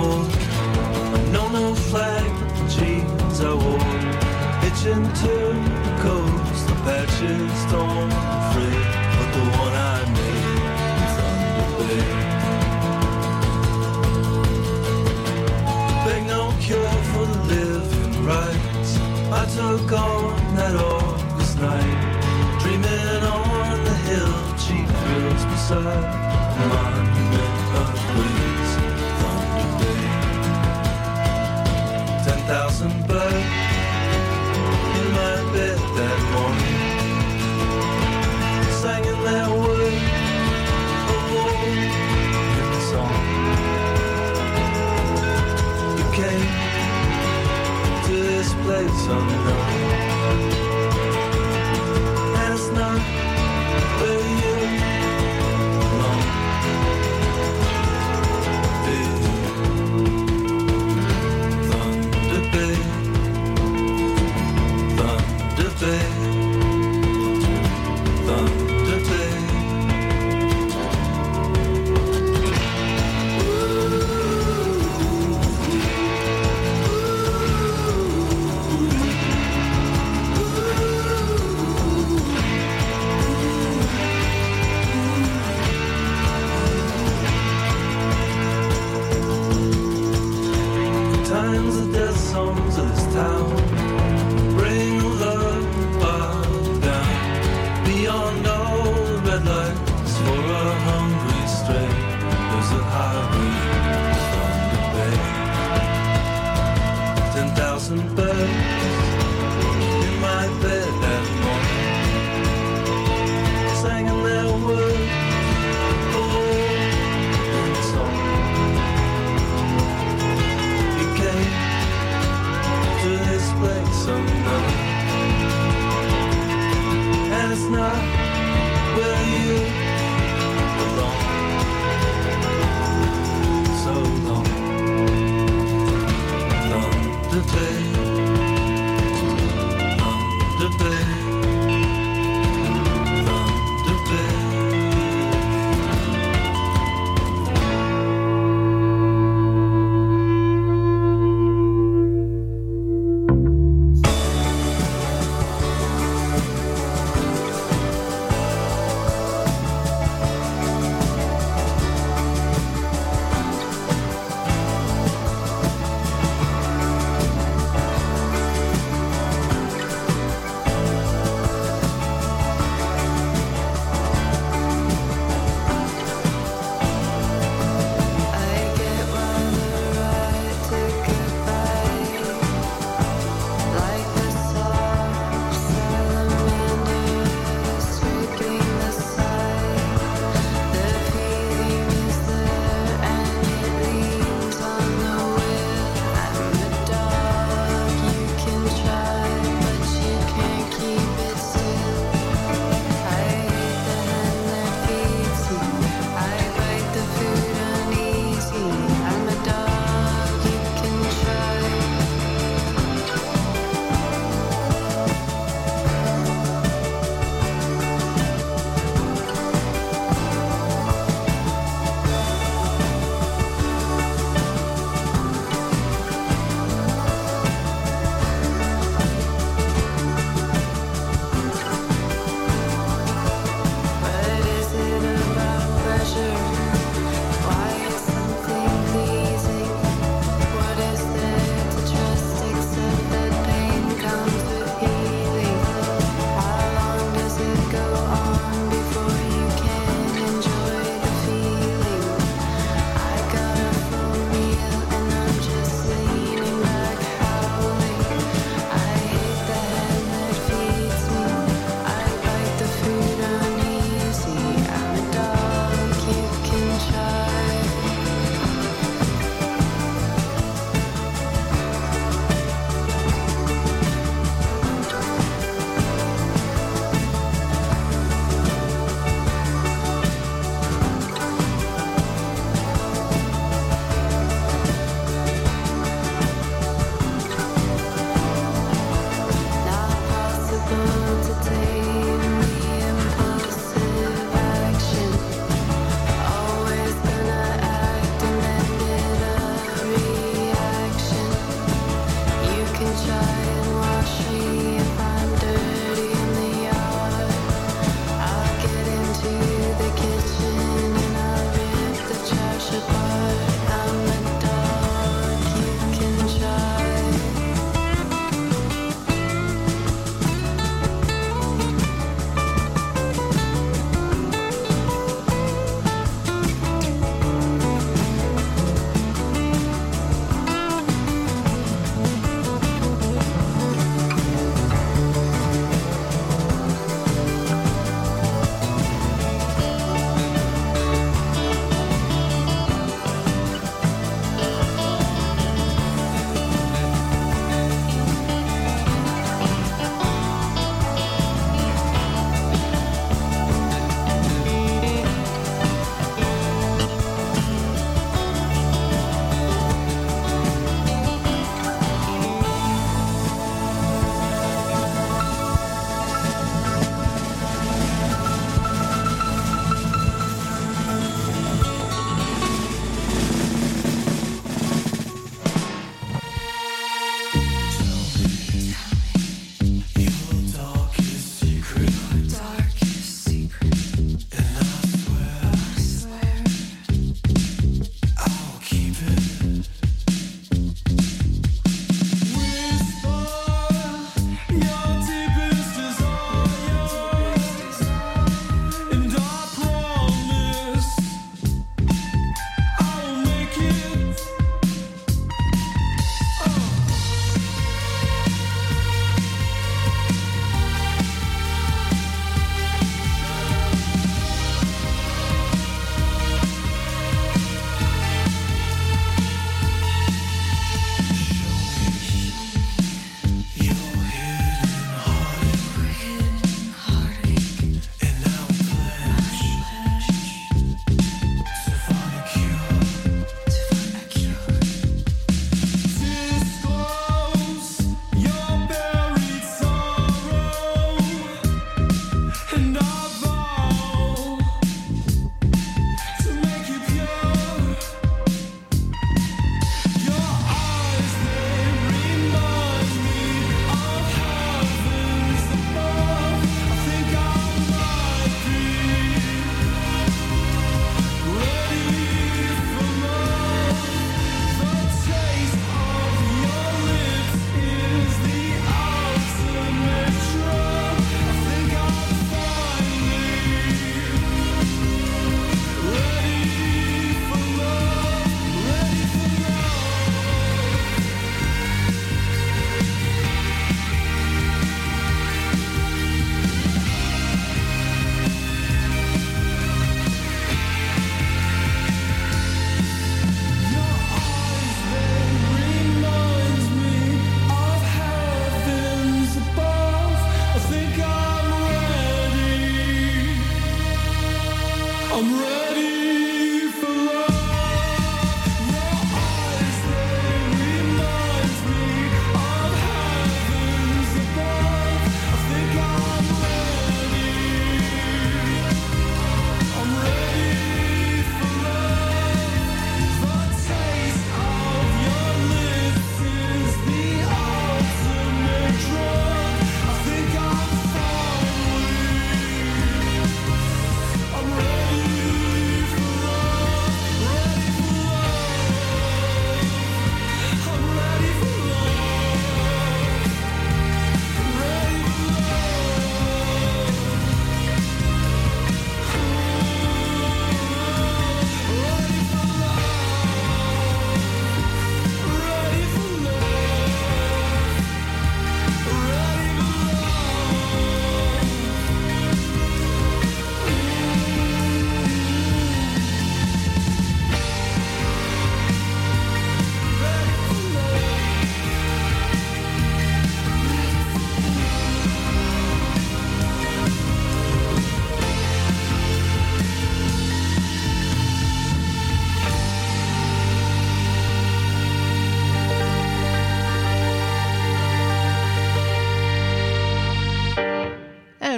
war. No, no flag, but the jeans I wore. Hitching to the coast, the patches torn free, but the one I made in Thunder Bay. Beg no cure for the living rights. I took on that August night, dreaming on the hill, cheap thrills beside the monument of ways, Thunder Bay. 10,000 birds in my bed that morning, singing their word of war in the song. You came to this place unknown, and it's not where you belong. Thunder Bay, Thunder Bay, Thunder Bay.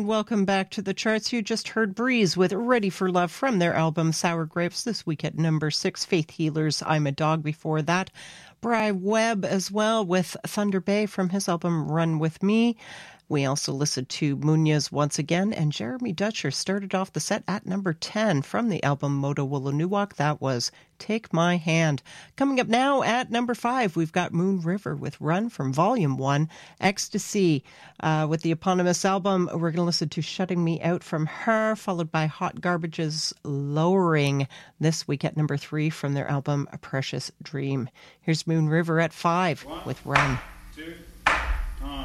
And welcome back to the charts. You just heard Breeze with Ready for Love from their album Sour Grapes, this week at number 6. Faith Healers, I'm a Dog before that. Bry Webb as well with Thunder Bay from his album Run With Me. We also listened to Munoz once again, and Jeremy Dutcher started off the set at number 10 from the album Moto Wolanuwak. That was Take My Hand. Coming up now at number 5, we've got Moon River with Run from Volume 1, Ecstasy. With the eponymous album, we're going to listen to Shutting Me Out from her, followed by Hot Garbage's Lowering this week at number 3 from their album A Precious Dream. Here's Moon River at 5 with Run. 1, 2, 1.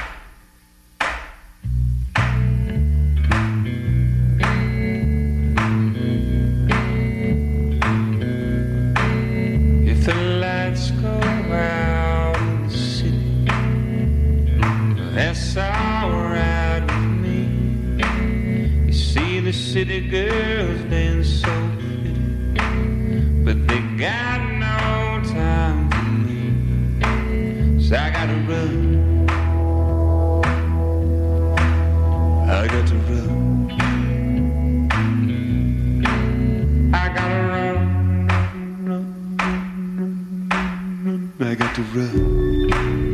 The lights go out in the city, that's alright with me. You see the city girls dance so pretty, but they got no time for me. So I gotta run, I got to run, I gotta run, I got to run.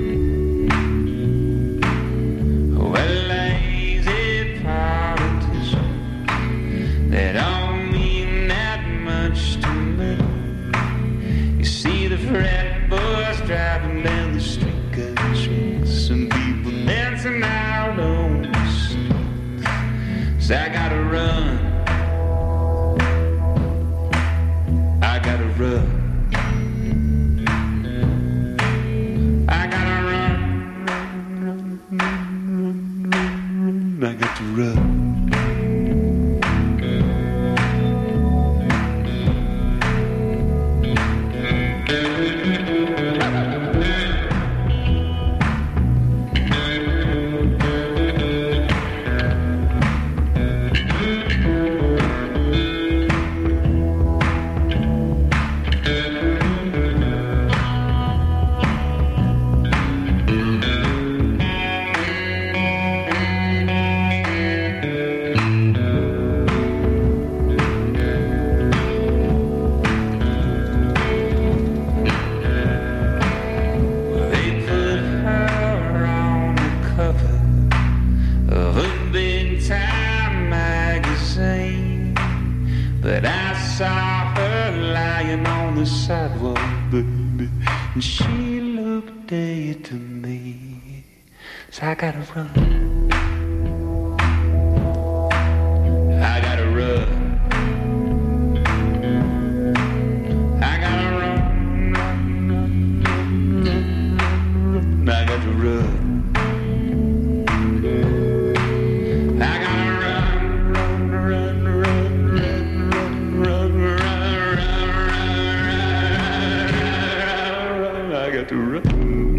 Well, lazy politician, they don't mean that much to me. You see the frat boys driving down the street, country, some people dancing out on the street. So I gotta run, I gotta run. I got to run. And she looked dead to me, so I gotta run, I gotta run, I gotta run, I got to run. To run.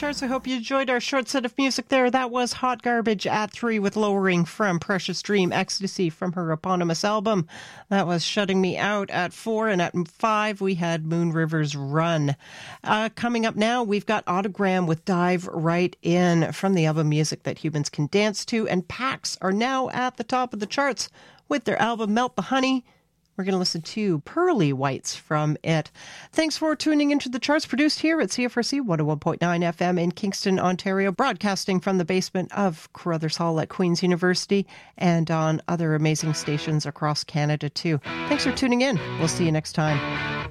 charts. I hope you enjoyed our short set of music there. That was Hot Garbage at 3 with Lowering from Precious Dream, Ecstasy from her eponymous album. That was Shutting Me Out at 4, and at 5 we had Moon River's Run. Coming up now, we've got Autogram with Dive Right In from the album Music That Humans Can Dance To, and Pax are now at the top of the charts with their album Melt the Honey. We're going to listen to Pearly Whites from it. Thanks for tuning into the charts, produced here at CFRC 101.9 FM in Kingston, Ontario, broadcasting from the basement of Carruthers Hall at Queen's University and on other amazing stations across Canada, too. Thanks for tuning in. We'll see you next time.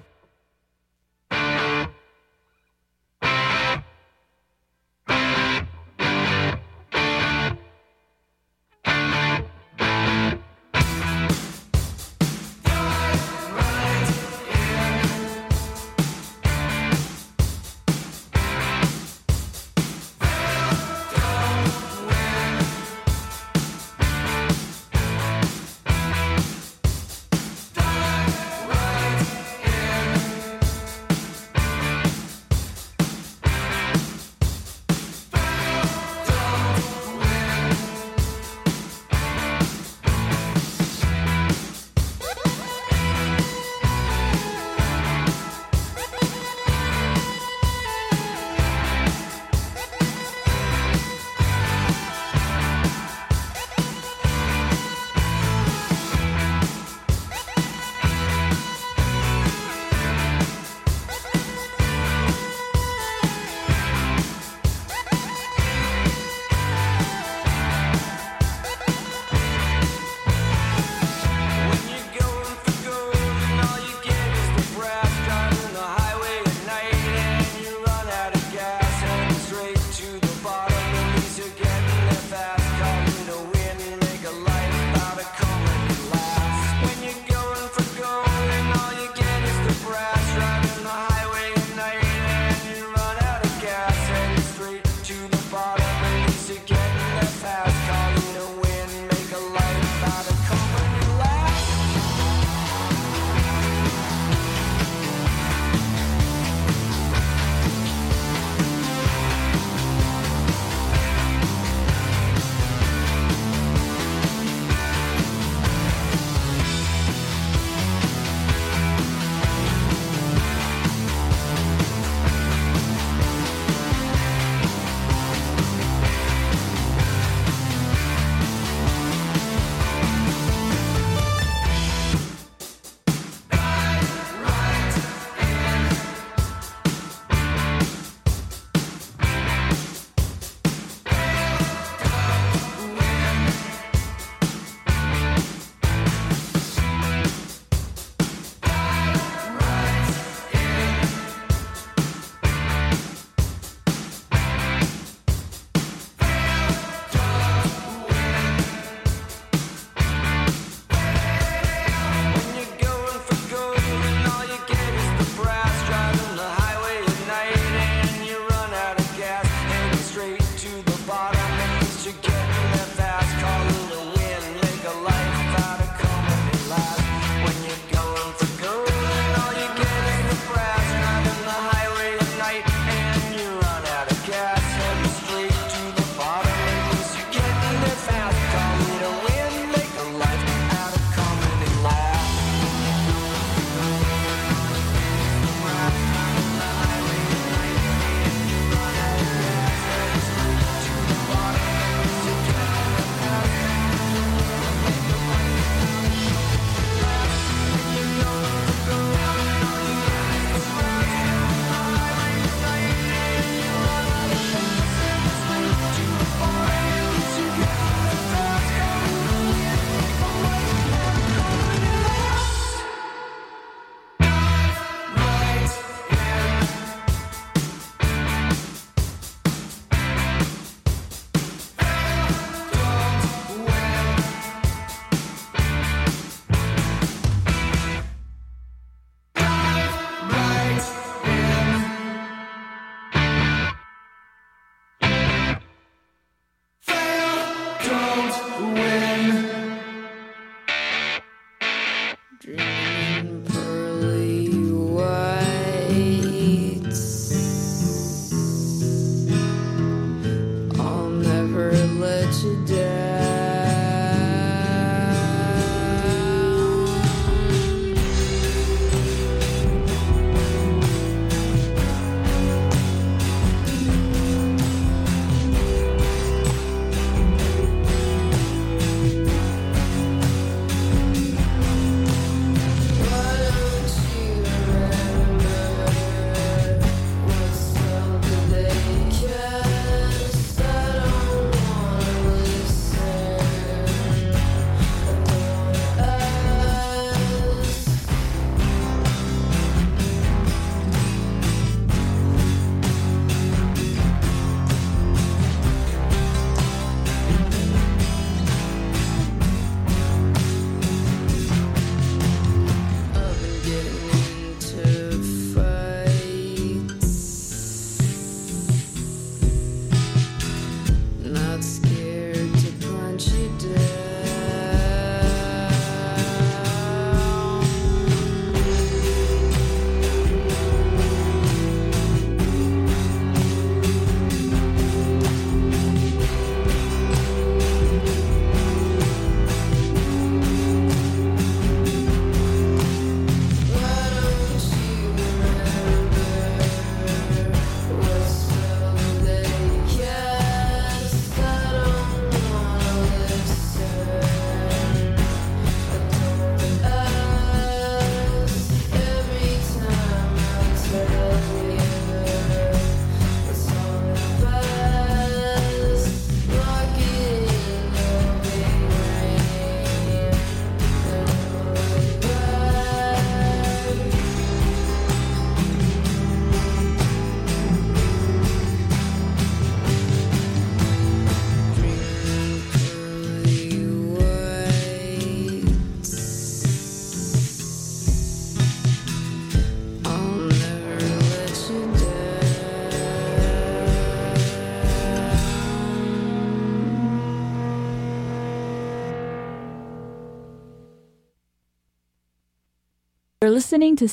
You're listening to